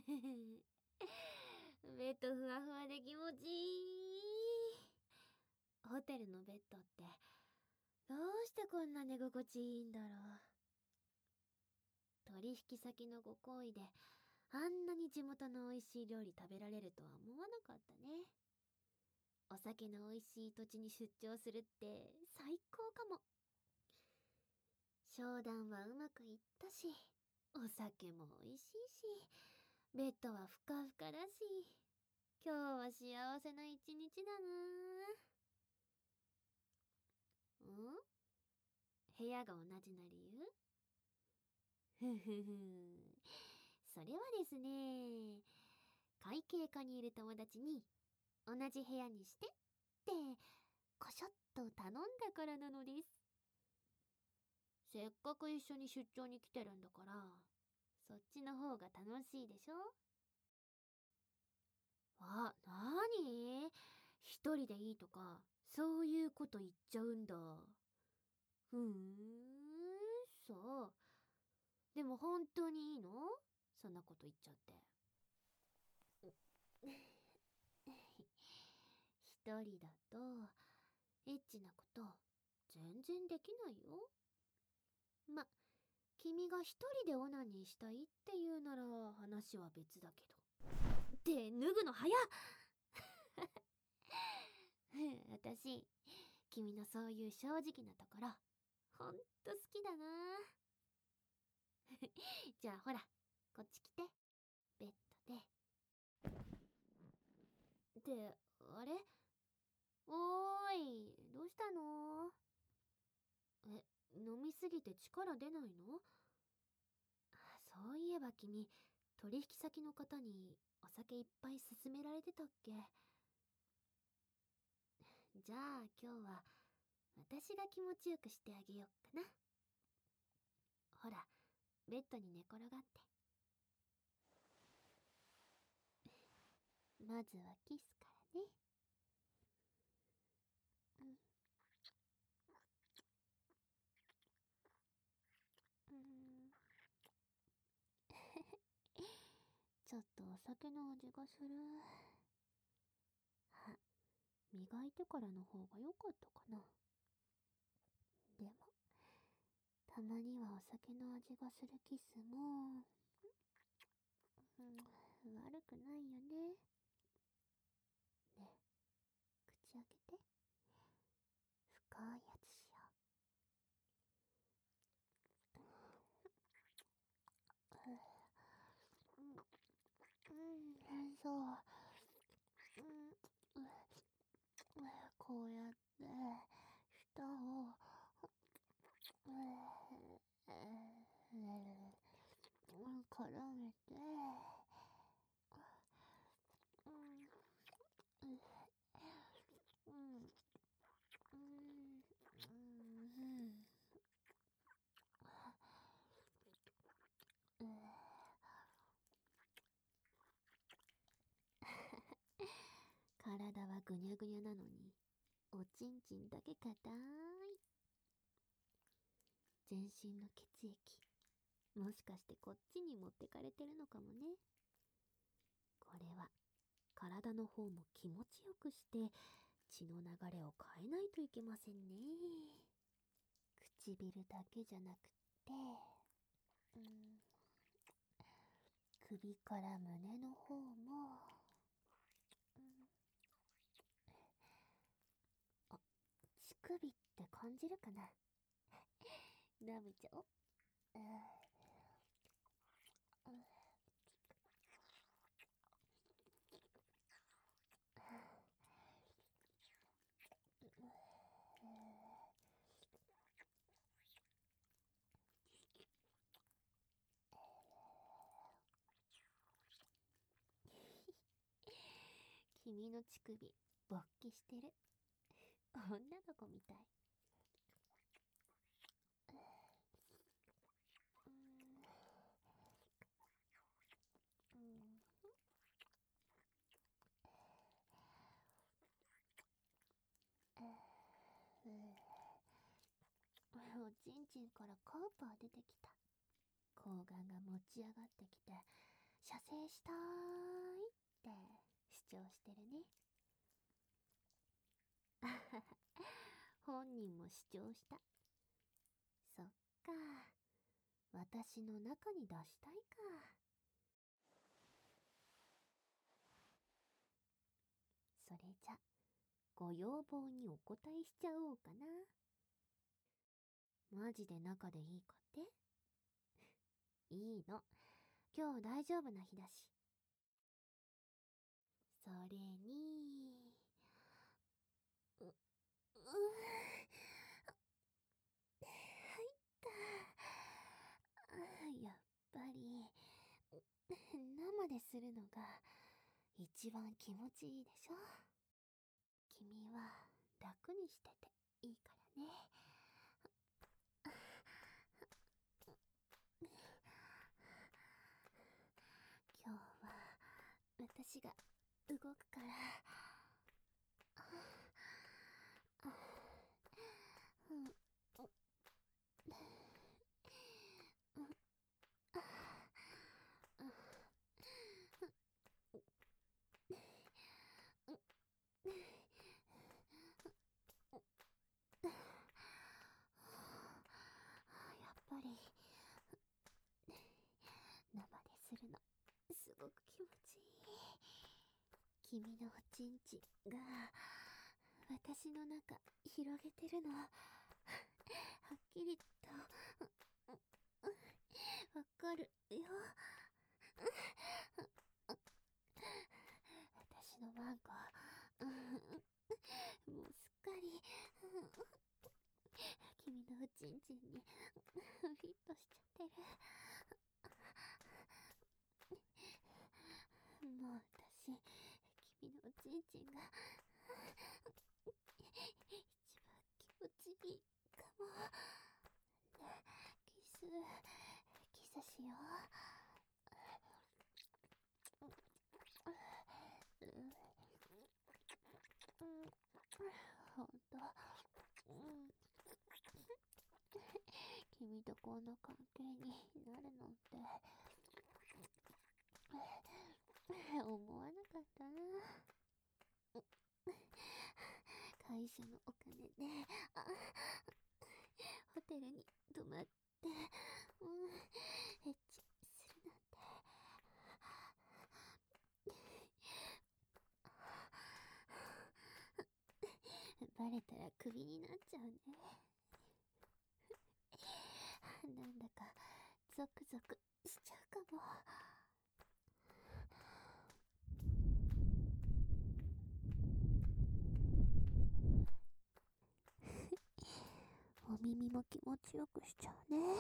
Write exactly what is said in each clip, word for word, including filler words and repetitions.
ベッドふわふわで気持ちいい。ホテルのベッドってどうしてこんな寝心地いいんだろう。取引先のご厚意であんなに地元の美味しい料理食べられるとは思わなかったね。お酒の美味しい土地に出張するって最高かも。商談はうまくいったし、お酒も美味しいし、ベッドはふかふかだし、今日は幸せな一日だな。ん？部屋が同じな理由？ふふふ。それはですね、会計課にいる友達に同じ部屋にしてってこしょっと頼んだからなのです。せっかく一緒に出張に来てるんだから、そっちの方が楽しいでしょ？あ、なに？一人でいいとか、そういうこと言っちゃうんだ。ふーん、そう。でも本当にいいの？そんなこと言っちゃって。一人だと、エッチなこと、全然できないよ。ま、君が一人でオナニーしたいって言うなら話は別だけど。って脱ぐの早っ。私、君のそういう正直なところ、ほんと好きだな。じゃあほら、こっち来て。ベッドで。って、あれ？おーい、どうしたの？え、飲みすぎて力出ないの？そういえば君、取引先の方にお酒いっぱい勧められてたっけ？じゃあ今日は私が気持ちよくしてあげよっかな。ほら、ベッドに寝転がって。まずはキスからね。うん。うん。ちょっとお酒の味がする。あ、磨いてからの方が良かったかな。でも、たまにはお酒の味がするキスも、うん、悪くないよね。ね、口開けて。深いやつしよう。うん、うん、そう。うん、こうやって、舌を、絡めて、うん、うん、うん、うん、うん。体はぐにゃぐにゃなのに、おちんちんだけ硬い。全身の血液、もしかしてこっちに持ってかれてるのかもね。これは体の方も気持ちよくして血の流れを変えないといけませんね。唇だけじゃなくて、うん、首から胸の方も、うん、あ、乳首って感じるかな？舐めちゃおう。うん、うん、君の乳首勃起してる。女の子みたい。うん、うん、うん、おちんちんからカーパー出てきた。睾丸が持ち上がってきて、 射精したーいって主張してるね。あはは、本人も主張した。そっか、私の中に出したいか。それじゃ、ご要望にお答えしちゃおうかな。マジで中でいいかって？いいの。今日大丈夫な日だし。それに、う、うー、入った。やっぱり、生でするのが一番気持ちいいでしょ。君は楽にしてていいからね。今日は私が動くから。うん、やっぱり生でするのすごく気持ちいい。君のおちんちんが私の中広げてるのはっきりとわかるよ。私のマンコ、もうすっかり君のおちんちんにフィットしちゃってる。もう私、君のおちんちんが一番気持ちいいかも。ね、キス、キスしよう。うん、ほんと、うん、君とこんな関係になるなんて思わなかったな。会社のお金であホテルに泊まって、うん、エッチするなんて。バレたらクビになっちゃうね。なんだかゾクゾクしちゃうかも。お耳も気持ちよくしちゃうね。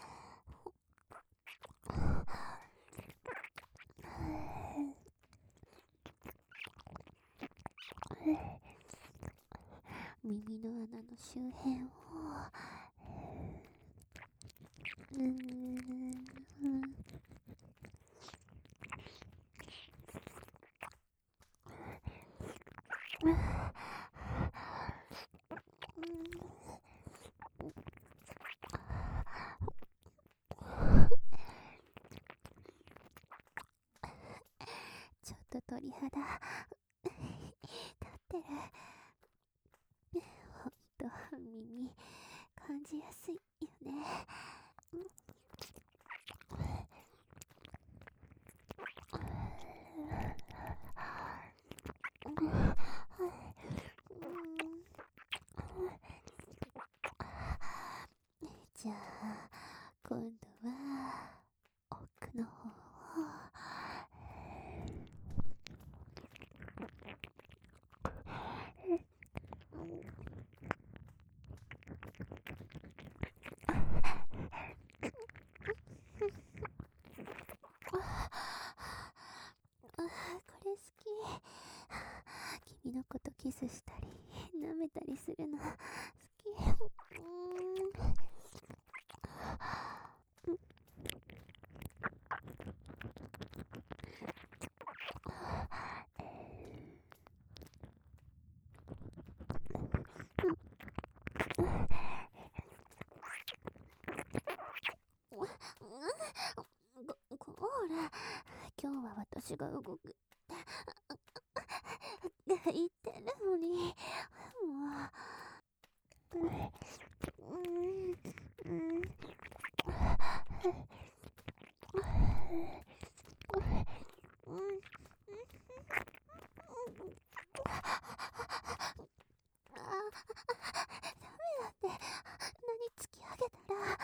耳の穴の周辺をうーんちょっと鳥肌立ってる。ほんと耳感じやすいよね。じゃあ今度は奥の方をあ、これ好き。君のことキスしたり舐めたりするの好き。うーん、ご、こーら、 今日は私が動く言ってるのに、もう、うん、うん、うん、うん、あ、ダメだって、何突き上げたら、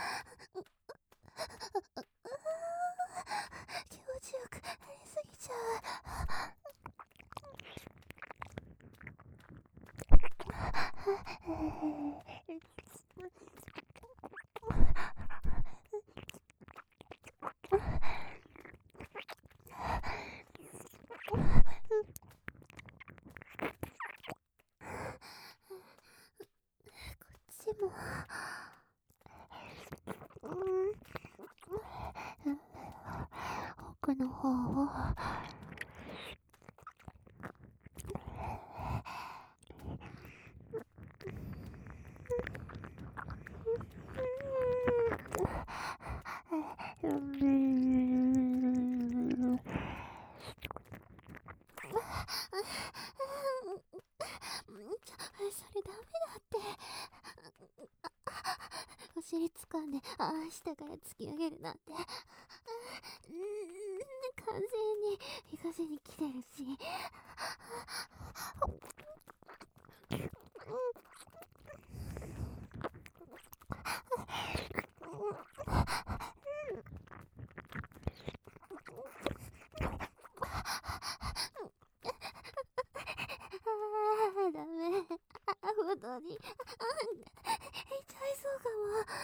気持ちよくなりすぎちゃう。こっちも、うん、奥の方を、うん、それダメだって。お尻掴んで、ああ、下から突き上げるなんて。うん、完全に行かせに来てるし。ああ、ダメ。本当に。痛いそうか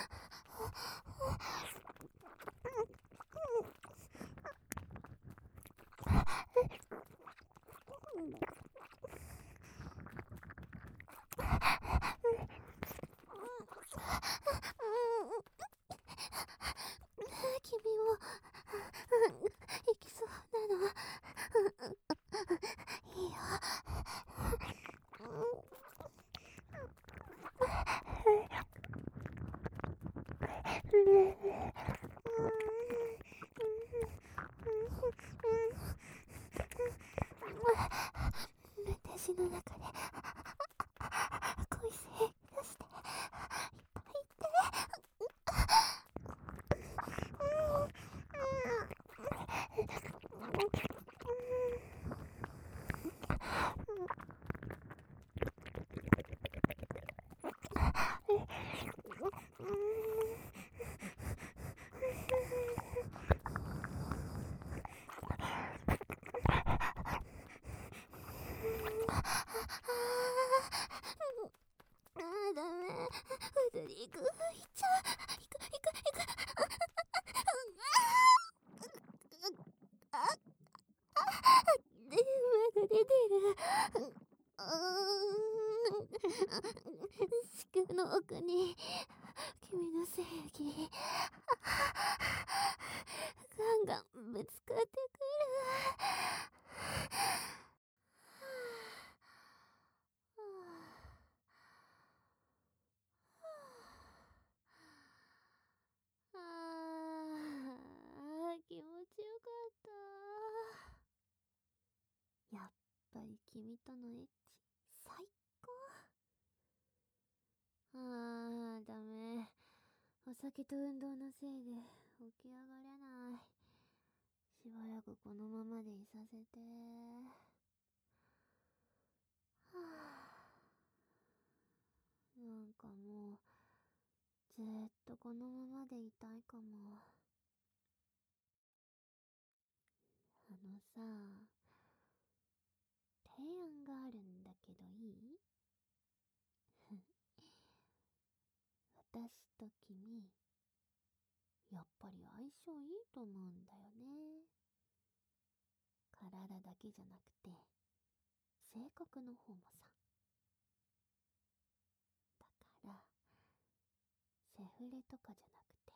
も。君も行きそうなの。いいよ。私の中で恋せ出していっぱい言ってああ、ダメ。普通に行く。行っちゃう。行く、行く、行く。あ、あ、で、まだ出てる。うーん。子宮の奥に、君の正義。ガンガンぶつかってくる。あー、気持ちよかった。やっぱり君とのエッチ、最高。あー、ダメ。お酒と運動のせいで起き上がれない。しばらくこのままでいさせて。はぁ、なんかもう、ずーっとこのままでいたいかも。あのさ、提案があるんだけどいい？私と君、やっぱり相性いいと思うんだよね。体だけじゃなくて、性格の方もさ。だから、セフレとかじゃなくて、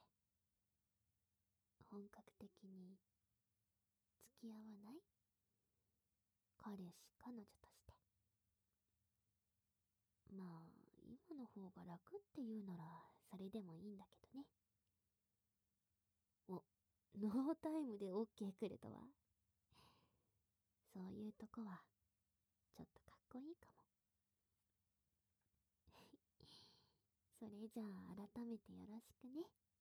本格的に付き合わない？彼氏、彼女として。まあ、今の方が楽っていうなら、それでもいいんだけどね。お、ノータイムで OK くれたわ。 そういうとこはちょっとかっこいいかも。それじゃあ改めてよろしくね。